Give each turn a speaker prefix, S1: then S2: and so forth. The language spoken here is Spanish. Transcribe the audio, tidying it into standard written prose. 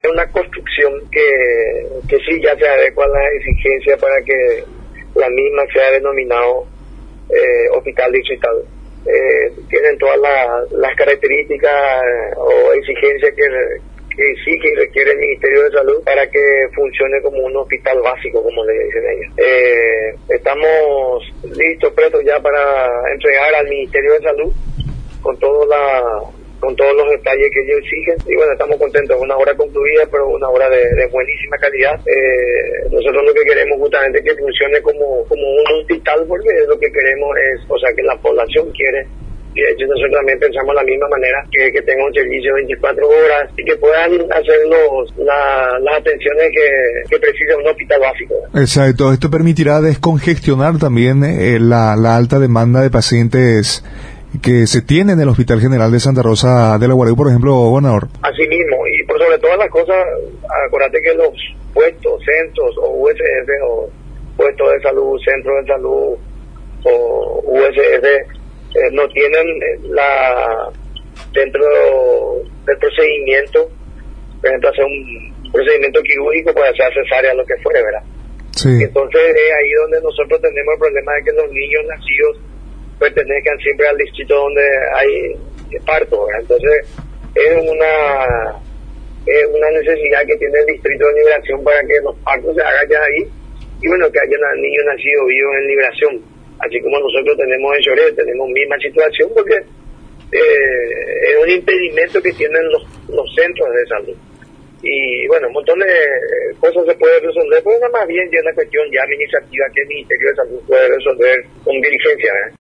S1: una construcción que sí ya se adecua a las exigencias para que la misma sea denominado hospital distrital. Tienen todas las características o exigencias que exige y requiere el Ministerio de Salud para que funcione como un hospital básico, como le dicen ellos. Estamos listos, prestos ya para entregar al Ministerio de Salud con todos los detalles que ellos exigen, y bueno, estamos contentos. Una obra concluida, pero una obra de buenísima calidad. Nosotros lo que queremos justamente es que funcione como un hospital, porque lo que queremos es, o sea, que la población quiere, y de hecho nosotros también pensamos de la misma manera, que tenga un servicio 24 horas y que puedan hacer las atenciones que precisa un hospital básico.
S2: Exacto, esto permitirá descongestionar también la alta demanda de pacientes que se tiene en el Hospital General de Santa Rosa de la Guardia, por ejemplo, gobernador.
S1: Así mismo, y por sobre todas las cosas, acuérdate que los puestos, centros o USF o puestos de salud, centros de salud o USF no tienen dentro del procedimiento, por ejemplo, hacer un procedimiento quirúrgico, puede hacer cesárea, lo que fuere, ¿verdad?
S2: Sí.
S1: Entonces es ahí donde nosotros tenemos el problema de que los niños nacidos pertenezcan siempre al distrito donde hay parto, ¿verdad? Entonces es una necesidad que tiene el distrito de Liberación para que los partos se hagan ya ahí, y bueno, que haya niños nacidos vivos en Liberación, así como nosotros tenemos en Lloret, tenemos misma situación, porque es un impedimento que tienen los centros de salud. Y bueno, un montón de cosas se puede resolver, pues nada más bien ya una cuestión ya administrativa que el Ministerio de Salud puede resolver con diligencia, ¿verdad?